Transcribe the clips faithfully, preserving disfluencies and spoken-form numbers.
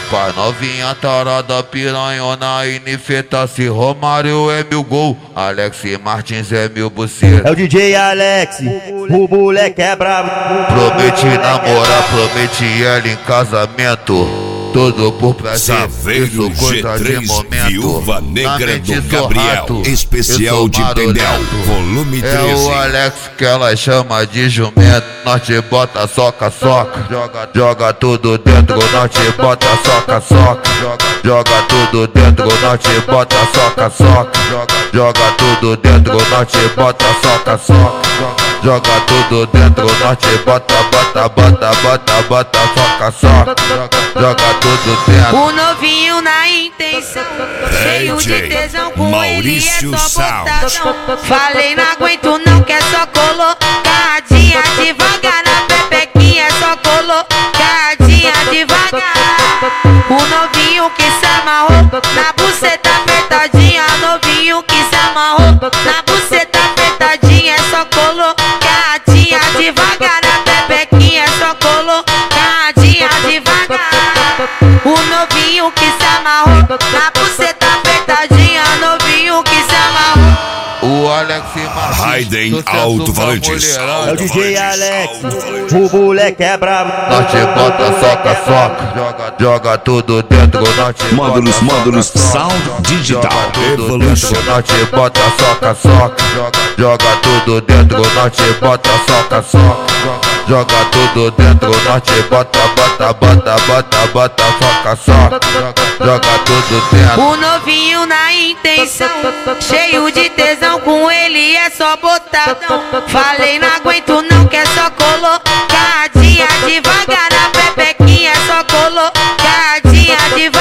Pai, novinha tarada, piranhona, inifeta-se. Romário é meu gol, Alex Martins é meu buceiro. É o D J Alex, o moleque é brabo. Prometi namorar, prometi ela em casamento. Tudo por prazer, isso coisa de momento. Viúva Negra do Gabriel, rato, especial de Pendel, volume treze. É o Alex que ela chama de jumento. Nós te bota soca, soca, joga, joga tudo dentro. Nós te bota soca, soca, joga, joga tudo dentro. Nós te bota soca, soca, joga, joga tudo dentro. Nós te bota soca, soca, joga tudo dentro. Nós te bota, bota, bota, bota, bota, soca, soca, joga, joga tudo dentro. O novinho na intenção, cheio de tesão, com Maurício ele é só Sound. botadão. Falei, não aguento não, que é só colocadinha devagar na pepequinha, é só colocadinha devagar. O novinho que se amarrou na buceta apertadinha, novinho que se amarrou na buceta apertadinha, é só colocadinha devagar na pepequinha, é só colocadinha devagar. O novinho que se amarrou na buceta apertadinha, novinho que se amarrou. O Alex Martins, Raiden Alto-Falantes. É o D J Alex, o moleque é brabo. Nós te bota soca, soca, joga, joga tudo dentro. Nós te Módulos, bota módulos, soca, soca, Sound Digital, joga tudo Evolution. dentro. Nós te bota soca, soca, joga, joga tudo dentro. Nós te bota soca, soca, joga, joga tudo dentro. Nós te bota, bota, bota, bota, bota, soca, soca, joga, joga tudo dentro. O novinho na intenção, cheio de tesão, com ele é só botadão. Falei, não aguento não, que é só colocadinha devagar na pepequinha, é só colocadinha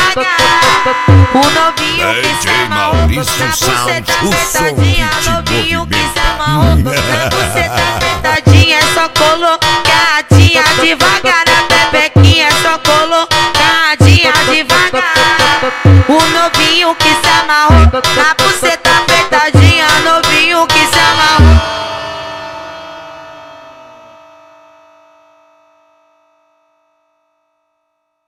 devagar. O novinho que se amarrou na buceta apertadinha, novinho que se amarrou na buceta apertadinha, é só colocadinha devagar na pepequinha, é só colocadinha devagar. O novinho que se amarrou na